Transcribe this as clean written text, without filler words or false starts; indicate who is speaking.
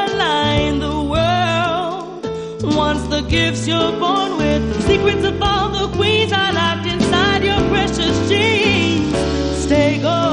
Speaker 1: lie in the world. Once the gifts you're born with, the secrets of all the queens are locked inside your precious jeans. Stay gold.